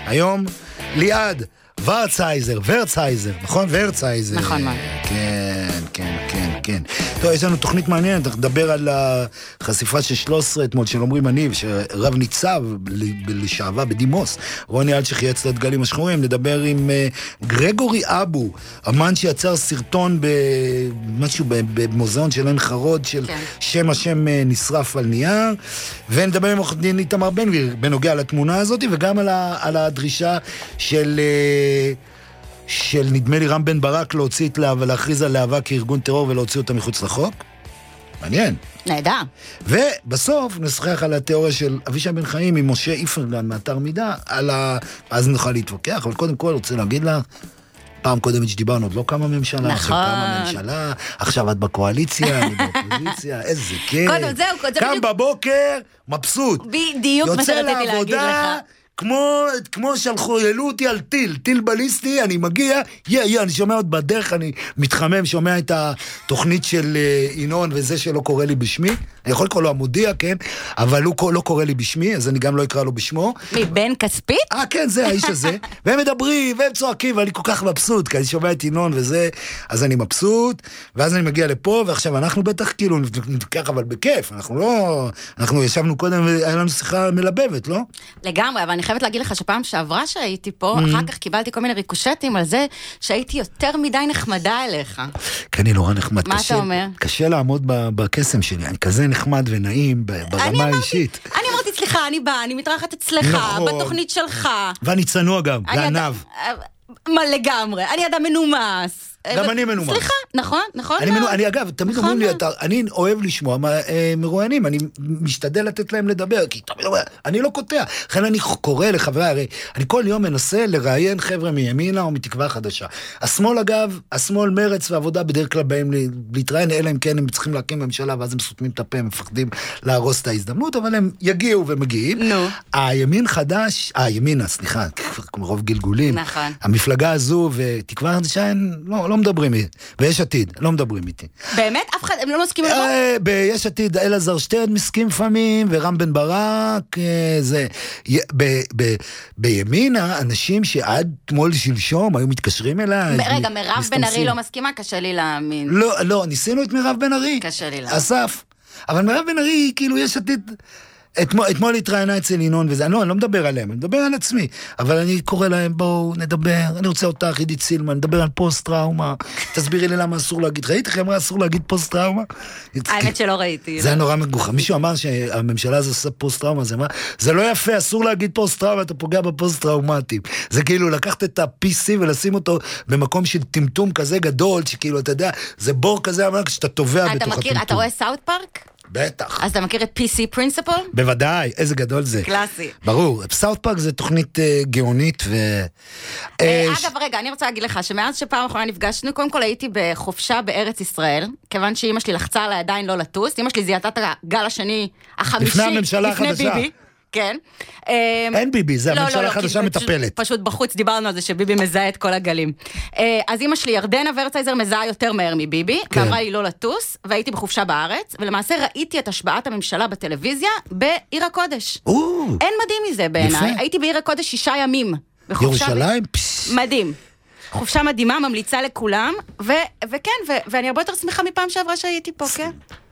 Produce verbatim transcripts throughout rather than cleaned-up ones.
היום ליעד ורצייזר, ורצייזר, נכון? ורצייזר. נכון, מה? כן, כן, כן, כן. טוב, יש לנו תוכנית מעניינת, אנחנו נדבר על החשיפה של שלוש עשרה אתמול של עמרי מניב, שרב ניצב לשעבר בדימוס, רוני אלשיך יצא לדגלים השחורים, נדבר עם גרגורי אבו, אמן שיצר סרטון במשהו, במוזיאון של עין חרוד, של כן. שם השם נשרף על נייר, ונדבר עם עורך דין איתמר בן גביר, בנוגע לתמונה הזאת, וגם על, ה, על הדרישה של... של נדמה לי רם בן ברק להוציא את להבה, להכריז על להבה כארגון טרור ולהוציא אותה מחוץ לחוק. מעניין. נהדר. ובסוף נשחח על התיאוריה של אבישי בן חיים עם משה איפרגן מאתר מידע, על ה... אז נוכל להתווכח, אבל קודם כל רוצה להגיד לה, פעם קודמת שדיברנו, עוד לא קמה ממשלה, נכון. עכשיו קמה ממשלה, עכשיו את בקואליציה, אני באופוזיציה, איזה כיף. קודם, זהו, זה קם בדיוק... בבוקר, מבסוט. בדיוק מה שרציתי להגיד לך. כמו, כמו שלחו, העלו אותי על טיל, טיל בליסטי, אני מגיע, יא, יא, אני שומע עוד בדרך, אני מתחמם, שומע את התוכנית של אינון, וזה שלא קורא לי בשמי, אני יכול לקרוא לו המודיע, כן, אבל הוא לא קורא לי בשמי, אז אני גם לא אקרא לו בשמו. מבן כספית? אה, כן, זה האיש הזה, והם מדברים, והם צועקים, ואני כל כך מבסוט, כי אני שומע את אינון וזה, אז אני מבסוט, ואז אני מגיע לפה, ועכשיו אנחנו בטח כאילו נתקח, אבל בכיף, אנחנו לא, אנחנו ישבנו קודם, והיה לנו שיחה מלבבת, לא? לגמרי, אבל אני חייבת להגיד לך שפעם שעברה שהייתי פה, אחר כך קיבלתי כל מיני ריקושטים על זה שהייתי יותר מדי נחמדה אליך. כי אני נורא נחמד. מה אתה אומר? קשה לעמוד בקסם שלי, אני כזה נחמד ונעים ברמה האישית. אני אמרתי, סליחה, אני באה, אני מתרחת אצלך, בתוכנית שלך. ואני צנוע גם, גנב. מה לגמרי, אני אדם מנומס. גם אני מנומס. סליחה, נכון, נכון. אני, מנו, אני אגב, תמיד אומרים לי, אתה, אני אוהב לשמוע מרואיינים, אני משתדל לתת להם לדבר, כי תמיד אומר, אני לא קוטע. לכן אני קורא לחברי, הרי אני כל יום מנסה לראיין חבר'ה מימינה או מתקווה חדשה. השמאל אגב, השמאל מרץ ועבודה בדרך כלל בהם להתראיין, אלא אם כן הם צריכים להקים ממשלה, ואז הם סותמים את הפה, הם מפחדים להרוס את ההזדמנות, אבל הם יגיעו ומגיעים. נו. הימין חדש, אה, ימינה, סליחה, כמו רוב גלגולים. נכון. המפלגה הזו ותקווה חדשה, לא, לא מדברים איתי. ויש עתיד, לא מדברים איתי. באמת? אף אחד, הם לא מסכימים לבוא? ביש עתיד, אלעזר שטרן מסכים פעמים, ורם בן ברק, זה... בימינה, אנשים שעד תמול שלשום היו מתקשרים אליי. רגע, מירב בן ארי לא מסכימה? קשה לי להאמין. לא, לא, ניסינו את מירב בן ארי. קשה לי להאמין. אסף. אבל מירב בן ארי, כאילו, יש עתיד... אתמול, אתמול התראיינה אצל ינון וזה, לא, אני לא מדבר עליהם, אני מדבר על עצמי, אבל אני קורא להם, בואו נדבר, אני רוצה אותך, עידית סילמן, נדבר על פוסט-טראומה, תסבירי לי למה אסור להגיד, ראית איך אמרה אסור להגיד פוסט-טראומה? האמת שלא ראיתי. זה היה נורא מגוחה, מישהו אמר שהממשלה הזו עושה פוסט-טראומה, זה מה? זה לא יפה, אסור להגיד פוסט-טראומה, אתה פוגע בפוסט-טראומטים, זה כאילו לקחת את ה-פי סי ולשים אותו במקום של טמטום כזה גדול, שכאילו, אתה יודע, זה בור כזה, אבל כשאתה טובע בתוך הטמטום. אתה רואה סאוט פארק? בטח. אז אתה מכיר את פי סי Principle? בוודאי, איזה גדול זה. קלאסי. ברור, סאוט פארק זה תוכנית uh, גאונית ו... אגב, ש... רגע, אני רוצה להגיד לך שמאז שפעם האחרונה נפגשנו, קודם כל הייתי בחופשה בארץ ישראל, כיוון שאמא שלי לחצה עליי עדיין לא לטוס, אמא שלי זיהתה את הגל השני, החמישי, לפני הממשלה לפני החדשה. ביבי. כן. אין ביבי, זה לא, הממשלה לא, החדשה לא, מטפלת. פשוט, פשוט בחוץ דיברנו על זה שביבי מזהה את כל הגלים. אז אמא שלי, ירדנה ורצייזר, מזהה יותר מהר מביבי, כן. ואמרה לי לא לטוס, והייתי בחופשה בארץ, ולמעשה ראיתי את השבעת הממשלה בטלוויזיה בעיר הקודש. או, אין מדהים מזה בעיניי. הייתי בעיר הקודש שישה ימים. ירושלים? ב... מדהים. חופשה מדהימה, ממליצה לכולם, ו... וכן, ו... ואני הרבה יותר שמחה מפעם שעברה שהייתי פה, כן?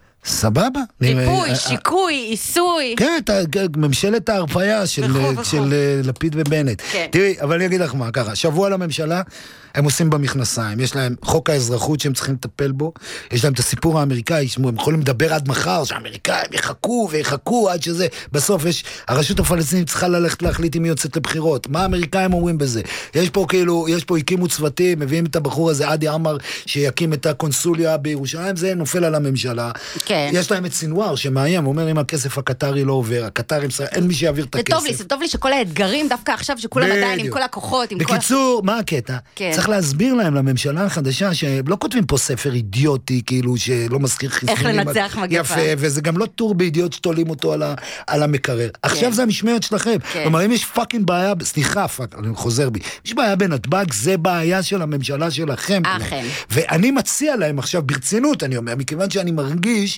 סבבה. ריפוי, שיקוי, עיסוי. כן, ממשלת ההרפאיה של לפיד ובנט. תראי, אבל אני אגיד לך מה, ככה, שבוע לממשלה, הם עושים במכנסיים, יש להם חוק האזרחות שהם צריכים לטפל בו, יש להם את הסיפור האמריקאי, הם יכולים לדבר עד מחר, שהאמריקאים יחכו ויחכו עד שזה, בסוף יש, הרשות הפלסטינית צריכה ללכת להחליט אם היא יוצאת לבחירות, מה האמריקאים אומרים בזה? יש פה כאילו, יש פה הקימו צוותים, מביאים את הבחור הזה, עדי עמר, שיקים את הקונסוליה בירושלים, זה נופל על הממשלה. כן. יש להם את סינואר שמאיים, אומר אם הכסף הקטרי לא עובר, הקטרים, אין מי שיעביר את הכסף. זה טוב לי, זה טוב לי שכל האתגרים, דווקא עכשיו שכולם עדיין עם כל הכוחות, עם כל... בקיצור, מה הקטע? צריך להסביר להם לממשלה החדשה שלא כותבים פה ספר אידיוטי, כאילו שלא מזכיר חיסונים. איך לנצח מגפה. יפה, וזה גם לא טור באידיוט שתולים אותו על, ה, על המקרר. עכשיו זה המשמרת שלכם. כלומר, אם יש פאקינג בעיה, סליחה, פאק, אני חוזר בי, יש בעיה בנתב"ג, זה בעיה של הממשלה שלכם. אכן. ואני מציע להם עכשיו ברצינות, אני אומר, מכיוון שאני מרגיש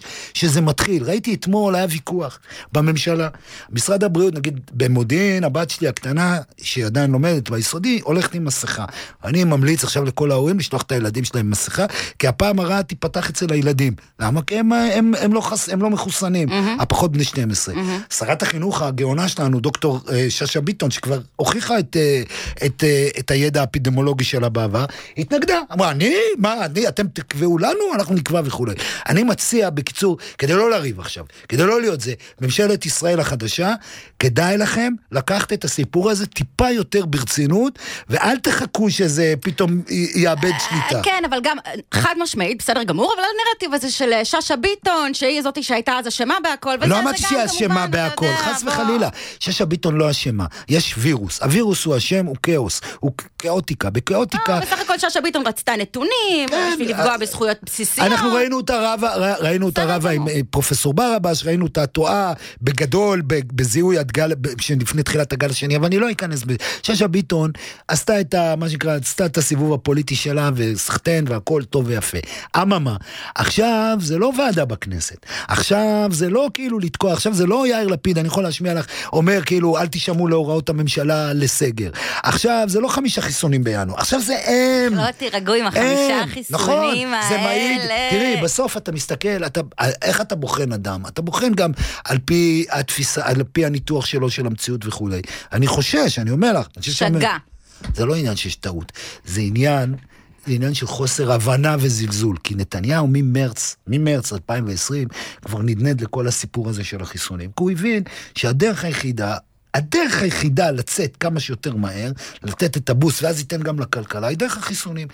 שזה מתחיל. ראיתי אתמול, היה ויכוח בממשלה. משרד הבריאות, נגיד, במודיעין, הבת שלי הקטנה, שהיא עדיין לומדת ביסודי, הולכת עם מסכה. אני ממליץ עכשיו לכל ההורים לשלוח את הילדים שלהם עם מסכה, כי הפעם הרעה תיפתח אצל הילדים. למה? כי הם, הם, הם, לא, חס, הם לא מחוסנים, mm-hmm. הפחות בני שתים עשרה. Mm-hmm. שרת החינוך הגאונה שלנו, דוקטור שאשא ביטון, שכבר הוכיחה את, את, את הידע האפידמולוגי שלה בעבר, התנגדה. אמרה, אני? מה, אני? אתם תקבעו לנו? אנחנו נקבע וכו'. אני מציע, בקיצור, כדי לא לריב עכשיו, כדי לא להיות זה, ממשלת ישראל החדשה, כדאי לכם לקחת את הסיפור הזה טיפה יותר ברצינות, ואל תחכו שזה פתאום יאבד שליטה. כן, אבל גם חד משמעית, בסדר גמור, אבל הנרטיב הזה של שאשא ביטון, שהיא זאתי שהייתה אז אשמה בהכל, לא אמרתי שהיא אשמה בהכל, חס וחלילה. שאשא ביטון לא אשמה, יש וירוס, הווירוס הוא אשם, הוא כאוס, הוא כאוטיקה, בכאוטיקה. בסך הכל שאשא ביטון רצתה נתונים, בשביל לפגוע בזכויות בסיסיות. אנחנו ראינו אותה רבה, ראינו אותה רבה עם פרופסור ברבש, ראינו אותה טועה בגדול, בזיהוי הגל, לפני תחילת הגל השני, אבל אני לא אכנס בזה. שאשא ביטון עשתה את ה, מה שנקרא, עשתה את הסיבוב הפוליטי שלה, וסחטן והכל טוב ויפה. אממה, עכשיו זה לא ועדה בכנסת. עכשיו זה לא כאילו לתקוע, עכשיו זה לא יאיר לפיד, אני יכול להשמיע לך, אומר כאילו, אל תשמעו להוראות הממשלה לסגר. עכשיו זה לא חמישה חיסונים בינואר, עכשיו זה הם. לא תירגעו עם החמישה חיסונים האלה. זה מעיד, תראי, בסוף אתה מסתכל, אתה, איך אתה בוחן אדם? אתה בוחן גם על פי התפיסה, על פי הניתוח שלו של המציאות וכו'. אני חושש, אני אומר לך. שגע. זה לא עניין שיש טעות, זה עניין, זה עניין של חוסר הבנה וזלזול, כי נתניהו ממרץ, ממרץ אלפיים ועשרים, כבר נדנד לכל הסיפור הזה של החיסונים, כי הוא הבין שהדרך היחידה, הדרך היחידה לצאת כמה שיותר מהר, לתת את הבוס, ואז ייתן גם לכלכלה, היא דרך החיסונים.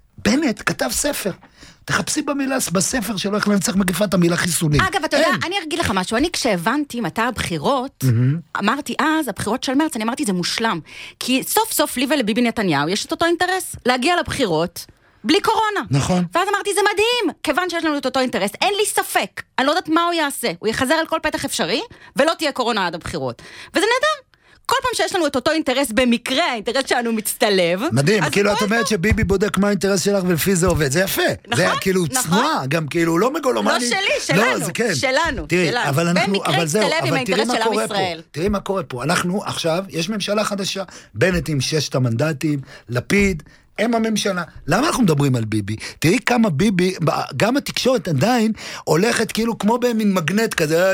בנט כתב ספר, תחפשי במילה, בספר שלו איך לנצח מגפת המילה חיסונים. אגב, אתה יודע, אני אגיד לך משהו, אני כשהבנתי מתי הבחירות, אמרתי אז, הבחירות של מרץ, אני אמרתי זה מושלם, כי סוף סוף לי ולביבי נתניהו יש את אותו אינטרס, להגיע לבחירות, בלי קורונה. נכון. ואז אמרתי, זה מדהים, כיוון שיש לנו את אותו אינטרס, אין לי ספק, אני לא יודעת מה הוא יעשה, הוא יחזר על כל פתח אפשרי, ולא תהיה קורונה עד הבחירות. וזה נהדר. כל פעם שיש לנו את אותו אינטרס במקרה, האינטרס שלנו מצטלב. מדהים, כאילו את אומרת שביבי בודק מה האינטרס שלך ולפי זה עובד, זה יפה. נכון, זה כאילו צנועה, גם כאילו לא מגולומני. לא שלי, שלנו, שלנו. תראי, אבל אנחנו, אבל זהו, אבל תראי מה קורה פה. ישראל. תראי מה קורה פה. אנחנו עכשיו, יש ממשלה חדשה, בנט עם ששת המנדטים, לפיד, הם הממשלה. למה אנחנו מדברים על ביבי? תראי כמה ביבי, גם התקשורת עדיין הולכת כאילו כמו במין מגנט כזה,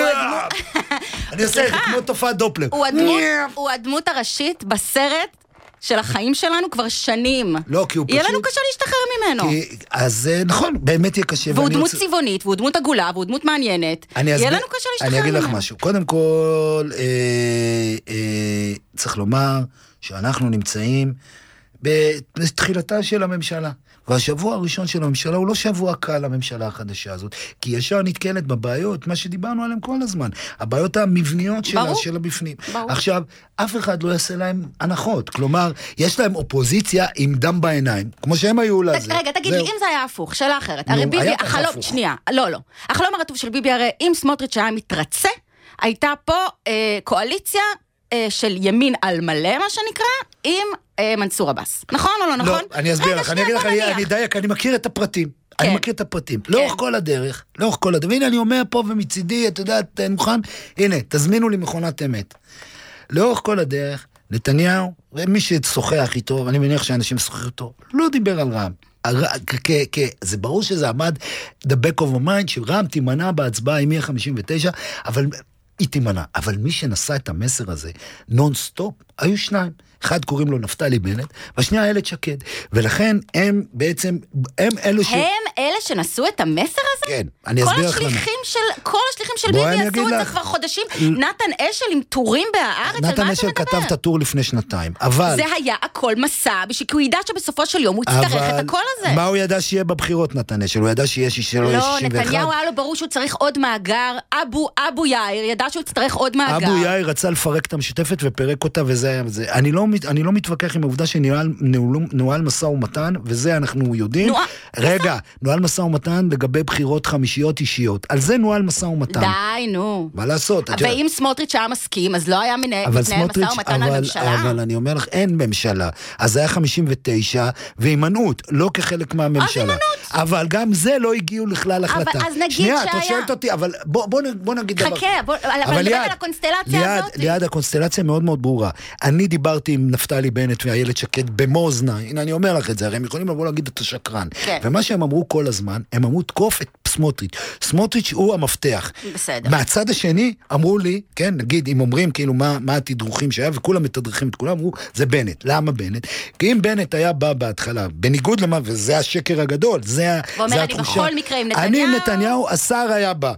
אני עושה את זה כמו תופעת דופלר. הוא הדמות הראשית בסרט של החיים שלנו כבר שנים. לא, כי הוא פשוט... יהיה לנו קשה להשתחרר ממנו. אז נכון, באמת יהיה קשה. והוא דמות צבעונית, והוא דמות עגולה, והוא דמות מעניינת. יהיה לנו קשה להשתחרר ממנו. אני אגיד לך משהו. קודם כל, צריך לומר שאנחנו נמצאים בתחילתה של הממשלה. והשבוע הראשון של הממשלה הוא לא שבוע קל לממשלה החדשה הזאת, כי ישר נתקלת בבעיות, מה שדיברנו עליהם כל הזמן, הבעיות המבניות שלה, של הבפנים. ברור. עכשיו, אף אחד לא יעשה להם הנחות, כלומר, יש להם אופוזיציה עם דם בעיניים, כמו שהם היו לזה. רגע, תגיד לי, אם זה היה הפוך, שאלה אחרת, הרי ביבי, החלום, שנייה, לא, לא, החלום הרטוב של ביבי, הרי אם סמוטריץ' היה מתרצה, הייתה פה אה, קואליציה אה, של ימין על מלא, מה שנקרא, עם אה, מנסור עבאס. נכון או לא נכון? לא, אני אסביר לך, אני אגיד לך, אני דייק, אני מכיר את הפרטים. כן. אני מכיר את הפרטים. כן. לאורך כל הדרך, לאורך כל הדרך, והנה אני אומר פה ומצידי, אתה יודע, אתה מוכן? הנה, תזמינו לי מכונת אמת. לאורך כל הדרך, נתניהו, ומי ששוחח איתו, אני מניח שאנשים שוחחו איתו, לא דיבר על רע"מ. זה ברור שזה עמד the back of a mind, שרע"מ תימנע בהצבעה עם מאה חמישים ותשע, אבל היא תימנע. אבל מי שנשא את המסר הזה, נון סטופ, היו שניים. אחד קוראים לו נפתלי בנט, והשנייה איילת שקד. ולכן הם בעצם, הם אלו ש... הם אלה שנשאו את המסר הזה? כן, אני אסביר לך למה. כל השליחים של ביבי עשו את זה כבר חודשים. נתן אשל עם טורים בהארץ, על מה אתה מדבר? נתן אשל כתב את הטור לפני שנתיים, אבל... זה היה הכל מסע, בשביל כי הוא ידע שבסופו של יום הוא יצטרך את הכל הזה. מה הוא ידע שיהיה בבחירות, נתן אשל? הוא ידע שיהיה שישים ואחת? לא, נתניהו היה לו ברור שהוא צריך עוד מאגר. אבו, אבו יאיר ידע שהוא יצטרך עוד מאגר. אבו יאיר רצה לפרק את המשותפת ופרק אותה, וזה היה זה. אני לא אני לא מתווכח עם העובדה שנוהל משא ומתן, וזה אנחנו יודעים. רגע, נוהל משא ומתן לגבי בחירות חמישיות אישיות. על זה נוהל משא ומתן. די, נו. מה לעשות? ואם סמוטריץ' היה מסכים, אז לא היה מתנהל משא ומתן על ממשלה. אבל אני אומר לך, אין ממשלה. אז היה חמישים ותשע, והימנעות, לא כחלק מהממשלה. אבל גם זה לא הגיעו לכלל החלטה. אז נגיד שהיה... שנייה, אתה שואלת אותי, אבל בוא נגיד דבר. חכה, אבל נדבר על הקונסטלציה הזאת. ליד הקונסטלציה מאוד מאוד ברורה. אני דיברתי עם נפתלי בנט ואיילת שקד במוזנה, הנה אני אומר לך את זה, הרי הם יכולים לבוא להגיד את השקרן. ומה שהם אמרו כל הזמן, הם אמרו תקוף את סמוטריץ'. סמוטריץ' הוא המפתח. בסדר. מהצד השני, אמרו לי, כן, נגיד, אם אומרים כאילו מה, מה התדרוכים שהיה, וכולם מתדרכים את כולם, אמרו, זה בנט. למה בנט? כי אם בנט היה בא בהתחלה, בניגוד למה, וזה השקר הגדול, זה התחושה. ואומר, אני בכל מקרה עם נתניהו. אני עם נתניהו, השר היה בא.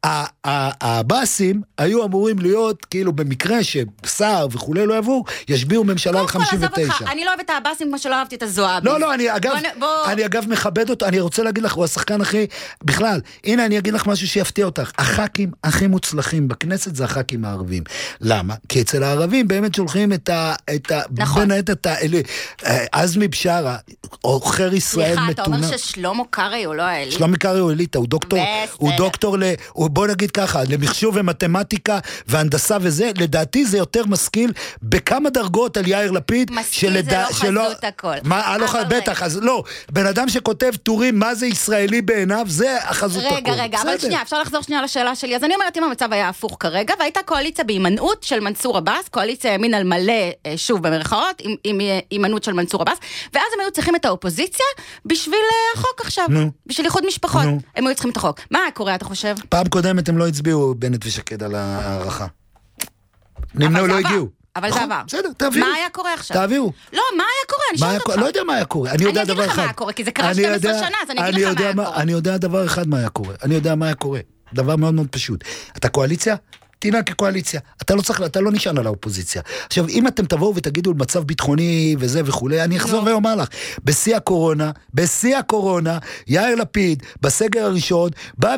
הבאסים היו אמורים להיות, כאילו במקרה ששר וכולי לא יעבור, ישביעו ממשלה על חמישים ותשע. אני לא אוהבת את הבאסים כמו שלא אהבתי את הזועבי. לא, לא, אני אגב, אני אגב מכבד אותו, אני רוצה להגיד לך, הוא השחקן הכי, בכלל, הנה אני אגיד לך משהו שיפתיע אותך, הח"כים הכי מוצלחים בכנסת זה הח"כים הערבים. למה? כי אצל הערבים באמת שולחים את ה... נכון. את ה... עזמי בשארה, עוכר ישראל מתונה. סליחה, אתה אומר ששלמה קרעי הוא לא האליטה. שלמה קרעי הוא אליטה, הוא דוקטור, הוא דוקטור ל... בוא נגיד ככה, למחשוב ומתמטיקה והנדסה וזה, לדעתי זה יותר משכיל בכמה דרגות על יאיר לפיד. משכיל זה לא חזות הכל. מה, לא חזות, בטח, אז לא. בן אדם שכותב טורים, מה זה ישראלי בעיניו, זה החזות הכל. רגע, רגע, אבל שנייה, אפשר לחזור שנייה לשאלה שלי. אז אני אומרת, אם המצב היה הפוך כרגע, והייתה קואליציה בהימנעות של מנסור עבאס, קואליציה ימין על מלא, שוב במרכאות, עם הימנעות של מנסור עבאס, ואז הם היו צריכים את האופוזיציה בשביל החוק עכשיו, בשביל איחוד משפחות. הם היו צריכים את החוק. מה קורה, אתה חושב? פעם קודמת הם לא הצביעו בנט ושקד על הערכה. נמנעו, לא הגיעו. אבל זה עבר. בסדר, תעבירו. מה היה קורה עכשיו? תעבירו. לא, מה היה קורה? אני שואלת אותך. לא יודע מה היה קורה. אני יודע דבר אחד. אני אגיד לך מה היה קורה, כי זה קרה שתים עשרה שנה, אז אני אגיד לך מה היה קורה. אני יודע דבר אחד מה היה קורה. אני יודע מה היה קורה. דבר מאוד מאוד פשוט. אתה קואליציה? תינה כקואליציה. אתה לא צריך, אתה לא נשען על האופוזיציה. עכשיו, אם אתם תבואו ותגידו מצב ביטחוני וזה וכולי, אני אחזור ואומר לך, בשיא הקורונה, בשיא הקורונה, יאיר לפיד, בסגר הראשון, בא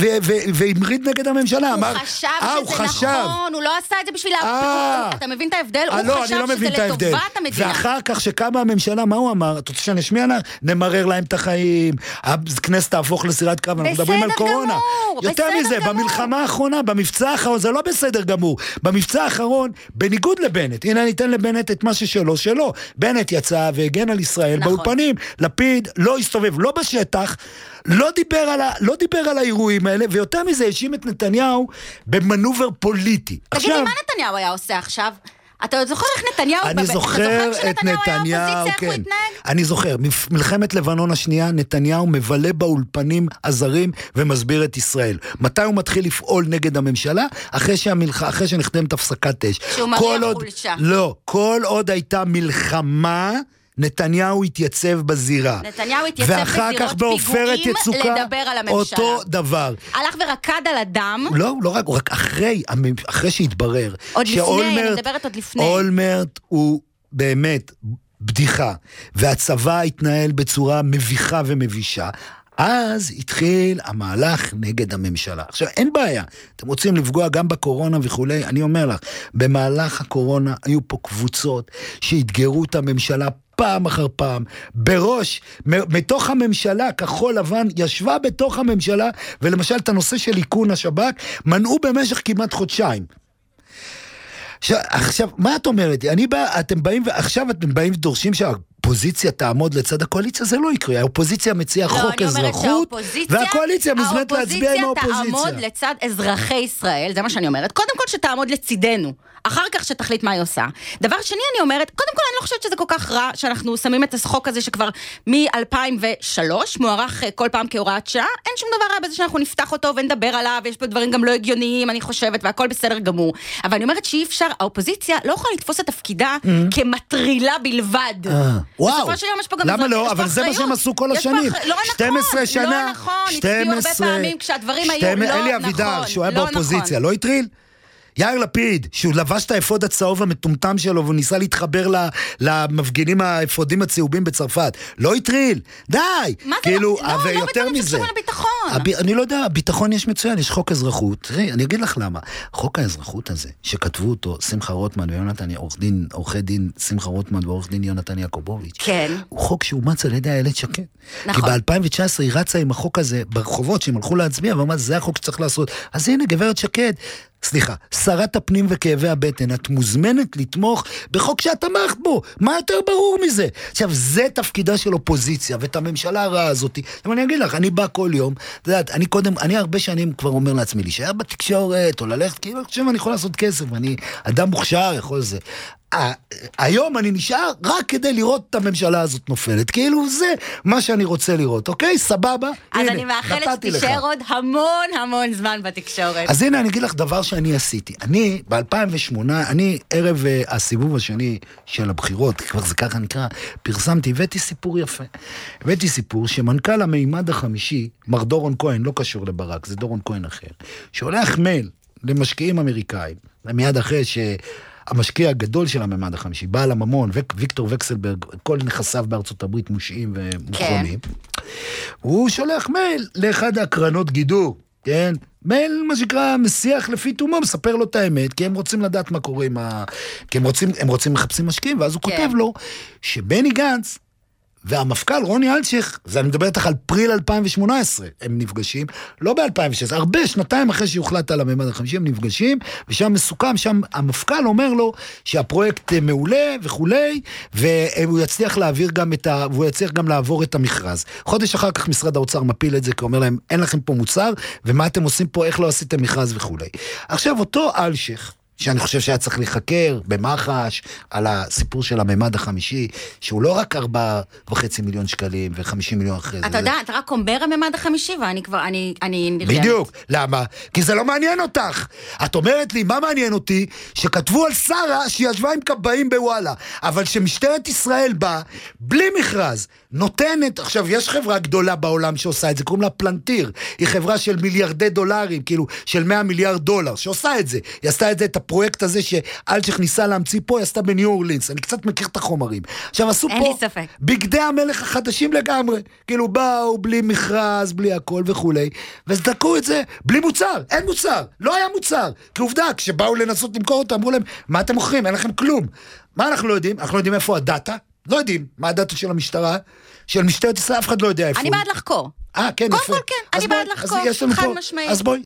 והמריד נגד הממשלה. הוא חשב שזה נכון, הוא לא עשה את זה בשביל... אתה מבין את ההבדל? הוא חשב שזה לטובת המדינה. ואחר כך שקמה הממשלה, מה הוא אמר? אתה רוצה שנשמיע לה? נמרר להם את החיים, הכנסת תהפוך לסירת קרב, אנחנו מדברים על קורונה. יותר מזה, במלחמה האחרונה, במבצע האחרון, זה לא בסדר גמור. במבצע האחרון, בניגוד לבנט, הנה אני אתן לבנט את מה ששלו, שלו. בנט יצא והגן על ישראל נכון. באולפנים, לפיד לא הסתובב, לא בשטח, לא דיבר על, ה, לא דיבר על האירועים האלה, ויותר מזה האשים את נתניהו במנובר פוליטי. תגידי, מה נתניהו היה עושה עכשיו? אתה עוד זוכר איך נתניהו... אני זוכר את נתניהו, כן. אני זוכר, מלחמת לבנון השנייה, נתניהו מבלה באולפנים הזרים ומסביר את ישראל. מתי הוא מתחיל לפעול נגד הממשלה? אחרי שהמלחמה, אחרי שנחתמת הפסקת אש. שהוא מריח חולשה. לא, כל עוד הייתה מלחמה... נתניהו התייצב בזירה. נתניהו התייצב בזירות פיגועים לדבר על הממשלה. אותו דבר. הלך ורקד על הדם. לא, לא רק, הוא רק אחרי, אחרי שהתברר. עוד לפני, אני מדברת עוד לפני. אולמרט הוא באמת בדיחה, והצבא התנהל בצורה מביכה ומבישה. אז התחיל המהלך נגד הממשלה. עכשיו, אין בעיה. אתם רוצים לפגוע גם בקורונה וכולי, אני אומר לך, במהלך הקורונה היו פה קבוצות שהתגרו את הממשלה פעם אחר פעם, בראש, מתוך הממשלה, כחול לבן, ישבה בתוך הממשלה, ולמשל את הנושא של איכון השב"כ, מנעו במשך כמעט חודשיים. עכשיו, עכשיו מה את אומרת? אני בא, אתם באים, ועכשיו אתם באים ודורשים שהאופוזיציה תעמוד לצד הקואליציה, זה לא יקרה. האופוזיציה מציעה לא, חוק אזרחות, והקואליציה מוזמנת להצביע עם האופוזיציה. האופוזיציה תעמוד לצד אזרחי ישראל, זה מה שאני אומרת. קודם כל שתעמוד לצידנו. אחר כך שתחליט מה היא עושה. דבר שני אני אומרת, קודם כל אני לא חושבת שזה כל כך רע, שאנחנו שמים את החוק הזה שכבר מ-אלפיים ושלוש, מוארך כל פעם כהוראת שעה, אין שום דבר רע בזה שאנחנו נפתח אותו ונדבר עליו, ויש פה דברים גם לא הגיוניים, אני חושבת, והכל בסדר גמור. אבל אני אומרת שאי אפשר, האופוזיציה לא יכולה לתפוס את תפקידה כמטרילה בלבד. וואו, למה לא? אבל זה מה שהם עשו כל השנים. שתים עשרה שנה, לא נכון, הצביעו הרבה פעמים כשהדברים היו לא נכון. אלי אבידר, שהוא היה באופוזיציה, לא הטריל? יאיר לפיד, שהוא לבש את האפוד הצהוב המטומטם שלו, והוא ניסה להתחבר למפגינים האפודים הצהובים בצרפת. לא הטריל, די! מה כאילו, זה? לא, לא ויותר בדברים מזה. שקשורים לביטחון. אני לא יודע, ביטחון יש מצוין, יש חוק אזרחות. תראי, אני אגיד לך למה. חוק האזרחות הזה, שכתבו אותו שמחה רוטמן ויונתן, עורך דין, עורכי דין שמחה רוטמן ועורך דין יונתן יעקובוביץ'. כן. הוא חוק שאומץ על ידי איילת שקד. נכון. כי ב-אלפיים ותשע עשרה היא רצה עם החוק הזה ברחובות, שהם הלכו להצביע, ואמרה, זה החוק שצריך לעשות. אז הנה, גברת שקד, סליחה, שרת הפנים וכאבי הבטן, את מוזמנת לתמוך בחוק שאת תמכת בו. מה יותר ברור מזה? עכשיו, זה תפקידה של אופוזיציה, ואת הממשלה הרעה הזאת. אבל אני אגיד לך, אני בא כל יום, אתה יודעת, אני קודם, אני הרבה שנים כבר אומר לעצמי, להישאר בתקשורת, או ללכת, כאילו, אני חושב, אני יכול לעשות כסף, אני אדם מוכשר, יכול זה. היום אני נשאר רק כדי לראות את הממשלה הזאת נופלת, כאילו זה מה שאני רוצה לראות, אוקיי? סבבה? אז הנה, אני מאחלת נתתי לך. שתישאר עוד המון המון זמן בתקשורת. אז הנה אני אגיד לך דבר שאני עשיתי. אני ב-אלפיים ושמונה, אני ערב uh, הסיבוב השני של הבחירות, כבר זה ככה נקרא, פרסמתי, הבאתי סיפור יפה. הבאתי סיפור שמנכ"ל המימד החמישי, מר דורון כהן, לא קשור לברק, זה דורון כהן אחר, שהולך מייל למשקיעים אמריקאים, מיד אחרי ש... המשקיע הגדול של הממד החמישי, בעל הממון, ויקטור וקסלברג, כל נכסיו בארצות הברית מושעים ומוכרונים, כן. הוא שולח מייל לאחד הקרנות גידור, כן? מייל, מה שקרא, משיח לפי תומו, מספר לו את האמת, כי הם רוצים לדעת מה קורה עם ה... כי הם רוצים, הם רוצים מחפשים משקיעים, ואז הוא כן. כותב לו, שבני גנץ, והמפכ"ל רוני אלשיך, זה אני מדבר איתך על פריל אלפיים שמונה עשרה, הם נפגשים, לא ב-אלפיים ושש עשרה, הרבה שנתיים אחרי שיוחלט על הממד החמישי, הם נפגשים, ושם מסוכם, שם המפכ"ל אומר לו שהפרויקט מעולה וכולי, והוא יצליח להעביר גם את ה... והוא יצליח גם לעבור את המכרז. חודש אחר כך משרד האוצר מפיל את זה, כי הוא אומר להם, אין לכם פה מוצר, ומה אתם עושים פה, איך לא עשיתם מכרז וכולי. עכשיו, אותו אלשיך, שאני חושב שהיה צריך לחקר במחש על הסיפור של הממד החמישי, שהוא לא רק ארבע וחצי מיליון שקלים וחמישים מיליון אחרי זה. אתה יודע, אתה רק אומר הממד החמישי, ואני כבר, אני, אני נראה. בדיוק, למה? כי זה לא מעניין אותך. את אומרת לי, מה מעניין אותי? שכתבו על שרה שישבה עם קבעים בוואלה, אבל שמשטרת ישראל באה, בלי מכרז, נותנת, עכשיו יש חברה גדולה בעולם שעושה את זה, קוראים לה פלנטיר, היא חברה של מיליארדי דולרים, כאילו של מאה מיליארד דולר, שעושה את זה, היא עשתה את זה, את הפרויקט הזה שאלשיך ניסה להמציא פה, היא עשתה בניו אורלינס, אני קצת מכיר את החומרים. עכשיו עשו פה בגדי המלך החדשים לגמרי, כאילו באו בלי מכרז, בלי הכל וכולי, וזדקו את זה בלי מוצר, אין מוצר, לא היה מוצר, כי עובדה, כשבאו לנסות למכור אותם, אמרו להם, מה אתם מוכרים? אין לכם כלום. מה אנחנו לא יודעים? אנחנו לא יודעים איפה הדאטה, לא יודעים מה הדאטה של המשטרה, של משטרת ישראל, אף אחד לא יודע איפה. אני בעד לחקור. אה, כן, קודם כל כן, אני בעד לחקור, חד משמעית. אז בואי.